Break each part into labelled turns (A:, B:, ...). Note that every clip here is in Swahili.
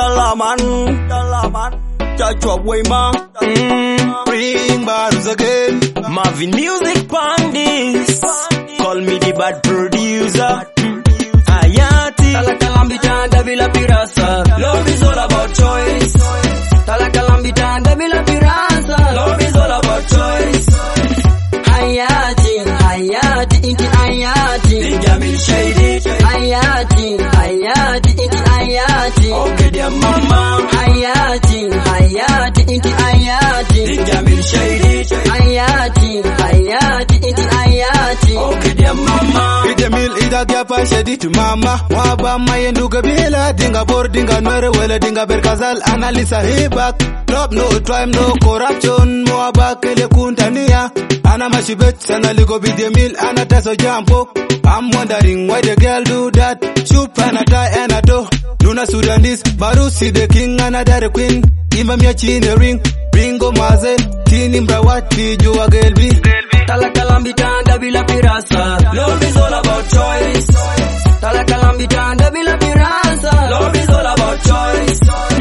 A: Dalaman, Chachwa Wema,
B: Bring bars again.
A: Marvin Music Pandis. Call me the bad producer. Hayati.
C: Talakalambita Davila Pirasa. Love is all about choice. Talakalambita Davila Pirasa. Love is all about choice. Hayati, Hayati, inti Hayati.
A: Jamil Shady.
C: Hayati, Hayati, inti Hayati.
A: Okay, dear mama.
C: Hayati, Hayati, inti Hayati.
A: Jamil Shady.
C: Hayati, Hayati, inti Hayati.
A: Okay, dear mama.
B: Jamil ida gapa shedi to mama. Waba mayendu gabila dinga bor dinga nwere wele dinga berkazal analisa hibak. Love no crime no corruption. Mwaba kele kuntania. Ana mashibet sana ligo bi Jamil ana taso jampo. I'm wondering why the girl do that. Shoot and a tie and a do. Luna Sudanese, Barusi the king and a daddy queen. Imam yachi in the ring. Ringo maze, tini mbrawati jua gelbi.
C: Talakalambita Davila Pirasa.
A: Love is all about choice.
C: Talakalambita Davila Pirasa.
A: Love is all about choice.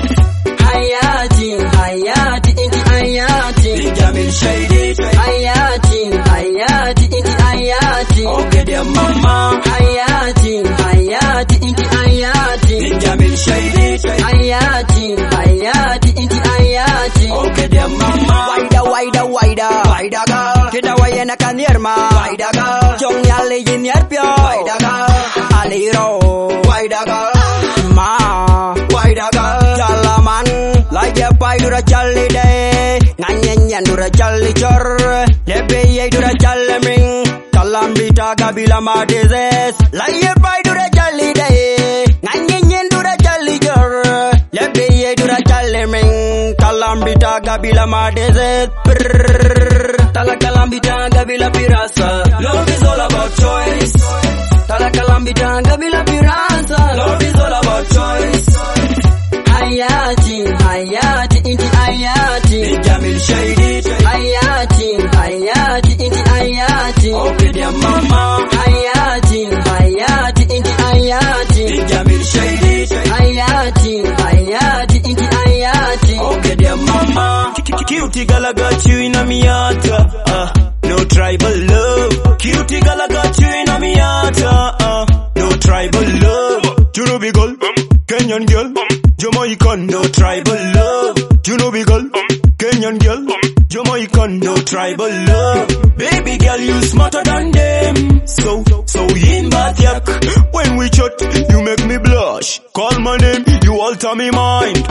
C: Hayati, Hayati, inti Hayati.
A: Jamil Shady.
C: Hayati, Hayati, inti Hayati.
A: Okay, dear mama.
C: Hayati, Hayati, inti Hayati.
A: Jamil Shady.
C: Hayati, Hayati, inti Hayati.
A: Okay, dear mama.
C: Waida ga. Kida wayena kanierma. Waida ga. Jong yale yinierpyo. Waida ga. Aliro. Waida ga. Ma. Waida ga. Jalaman. Laya pai dura jali de. Nganyen dura jali chor. Lebe ye dura jali ming. Kalambita kabila madezes. Laya pai dura jali de. Nganyen dura jali chor. Lebe ye dura jali ming. Kalambita kabila madezes. Talakalambita Davila Pirasa.
A: Love is all about choice.
C: Talakalambita Davila Pirasa.
A: Love is all about choice.
C: Hayati, Hayati, inti Hayati.
A: Jamil Shady.
C: Hayati, Hayati, inti Hayati.
A: Okay, dear mama.
C: Hayati, Hayati, inti Hayati.
A: Jamil Shady.
C: Hayati, Hayati, inti Hayati.
A: Okay, dear mama. Cutie girl, I got you in a miata. No tribal love. Cutie girl, I got you in a miata. No tribal love. You know big girl, Kenyan girl, Jamaican. No tribal love. You know big girl, Kenyan girl, Jamaican. No tribal love. Baby girl, you smarter than them. So in Batiak. When we chat, you make me blush. Call my name, you alter me mind.